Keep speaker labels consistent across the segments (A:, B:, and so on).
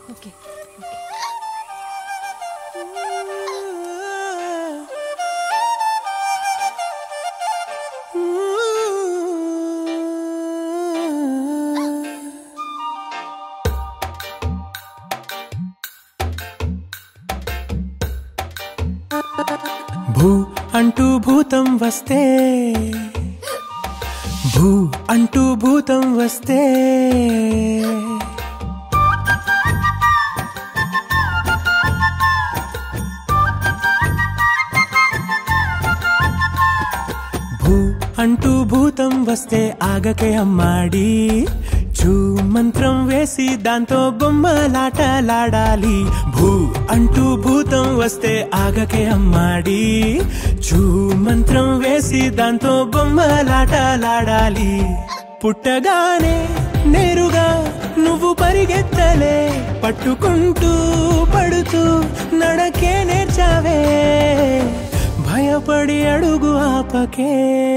A: okay
B: భూ అంటూ భూతం వస్తే భూ అంటూ భూతం వస్తే భూ అంటూ భూతం వస్తే ఆగకే అమ్మాడి చూ మంత్రం వేసి దాంతో బొమ్మలాటలాడాలి భూ అంటూ భూతం వస్తే ఆగకే అమ్మాడి చూ మంత్రం వేసి దాంతో బొమ్మలాటలాడాలి పుట్టగానే నేరుగా నువ్వు పరిగెత్తలే పట్టుకుంటూ పడుతూ నడకే నేర్చావే భయపడి అడుగు ఆపకే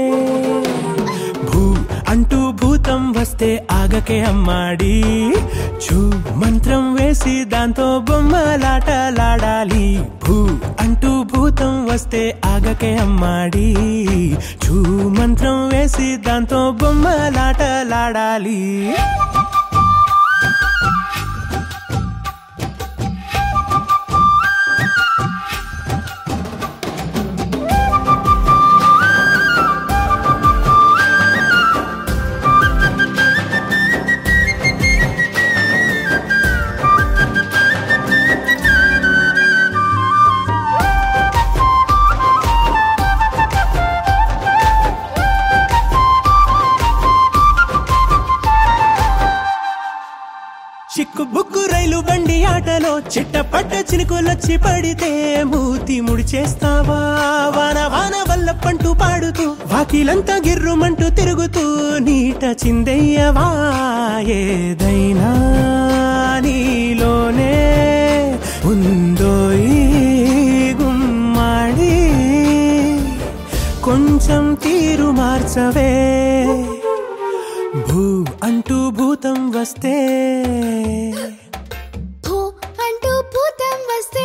B: భూ అంటూ భూతం వస్తే ఆగకే అమ్మాడి చూ మంత్రం వేసి దాంతో బొమ్మలాటలాడాలి భూ అంటూ భూతం వస్తే ఆగకే అమ్మాడి చూ మంత్రం వేసి దాంతో బొమ్మలాటలాడాలి చిక్కు బుక్కు రైలు బండి ఆటలో చిట్టపట్ట చినుకులొచ్చి పడితే మూతి ముడిచేస్తావా వాన వాన వల్ల పంటూ పాడుతూ వాకిలంతా గిర్రుమంటూ తిరుగుతూ నీట చిందెయ్యవా ఏదైనా నీలోనే ఉందో ఈ గుమ్మాడి కొంచెం తీరు మార్చవే భూ అంటూ భూతం వస్తే
A: భూ అంటూ భూతం వస్తే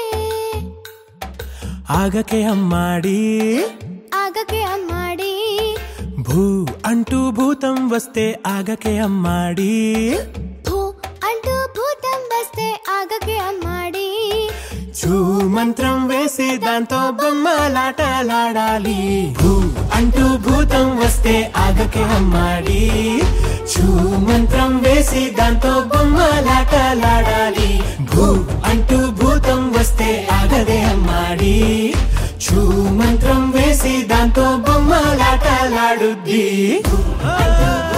B: ఆగకే అమ్మాడి
A: ఆగకే అమ్మాడి
B: భూ అంటూ భూతం వస్తే ఆగకే అమ్మాడి
A: భూ అంటూ భూతం వస్తే ఆగకే అమ్మాడి
B: చూ మంత్రం వేసి దాంతో బొమ్మలాటలాడాలి భూ అంటూ భూతం వస్తే ఆగకే అమ్మాడి చూ మంత్రం వేసి దాంతో బొమ్మలాటలాడాలి భూ అంటూ భూతం వస్తే ఆగదే అమ్మాడి చూ మంత్రం వేసి దాంతో బొమ్మలాటలాడుద్ది